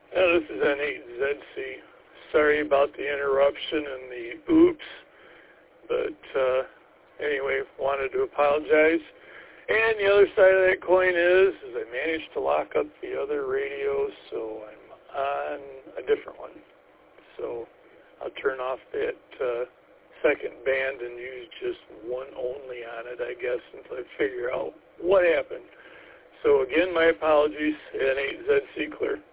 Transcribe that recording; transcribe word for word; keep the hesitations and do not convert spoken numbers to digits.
Yeah, this is N eight Z C. Sorry about the interruption and the oops, but uh, anyway, wanted to apologize. And the other side of that coin is, is I managed to lock up the other radio, so I'm on a different one. So I'll turn off that uh, second band and use just one only on it, I guess, until I figure out what happened. So again, my apologies. N eight Z C clear.